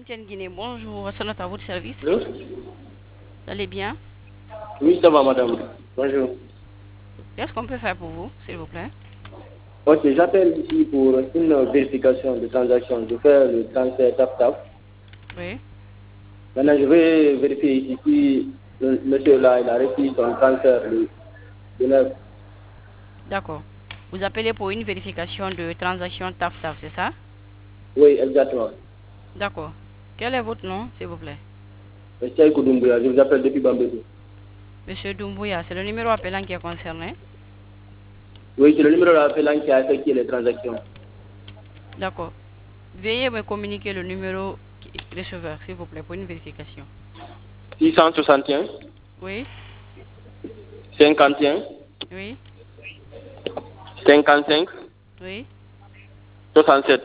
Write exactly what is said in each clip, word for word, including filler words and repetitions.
Lamtienne Guinée, bonjour, Sonate à votre service. Allô? Vous allez bien? Oui, ça va, madame. Bonjour. Qu'est-ce qu'on peut faire pour vous, s'il vous plaît? Ok, j'appelle ici pour une vérification de transaction. Je fais le transfert TAP-TAP. Oui. Maintenant, je vais vérifier ici si le monsieur là, il a reçu son transfert le, le neuf. D'accord. Vous appelez pour une vérification de transaction TAF-TAF, c'est ça? Oui, exactement. D'accord. Quel est votre nom, s'il vous plaît? Monsieur Koudoumbouya, je vous appelle depuis Bambédou. Monsieur Doumbouya, c'est le numéro appelant qui est concerné? Oui, c'est le numéro appelant qui a effectué les transactions. D'accord. Veuillez me communiquer le numéro qui- receveur, s'il vous plaît, pour une vérification. six cent soixante et un, Oui, cinquante et un, oui, cinquante-cinq, oui. soixante-sept.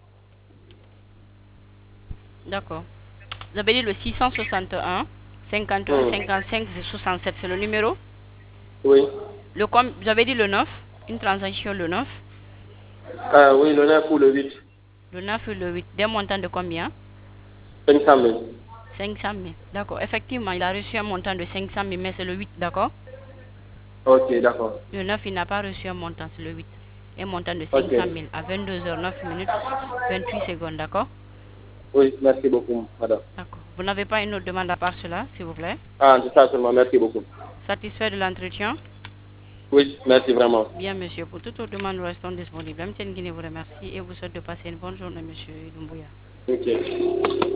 D'accord. Vous avez dit le six cent soixante et un, cinquante et un, Hmm. cinquante-cinq, soixante-sept, c'est le numéro? Oui. Le com vous avez dit le neuf, une transaction le neuf, Ah, oui, le neuf ou le huit. le neuf et le huit. Des montants de combien? cinq cent mille. cinq cent mille. D'accord. Effectivement, il a reçu un montant de cinq cent mille, mais c'est le huit, d'accord? Ok, d'accord. Le neuf, il n'a pas reçu un montant, c'est le huit. Un montant de Ok. cinq cent mille à vingt-deux heures neuf minutes vingt-huit secondes, d'accord? Oui, merci beaucoup, madame. D'accord. Vous n'avez pas une autre demande à part cela, s'il vous plaît? Ah, c'est ça seulement, merci beaucoup. Satisfait de l'entretien? Oui, merci vraiment. Bien, monsieur. Pour toute autre demande, nous restons disponibles. M T N Guinée vous remercie et vous souhaite de passer une bonne journée, monsieur Doumbouya. Ok.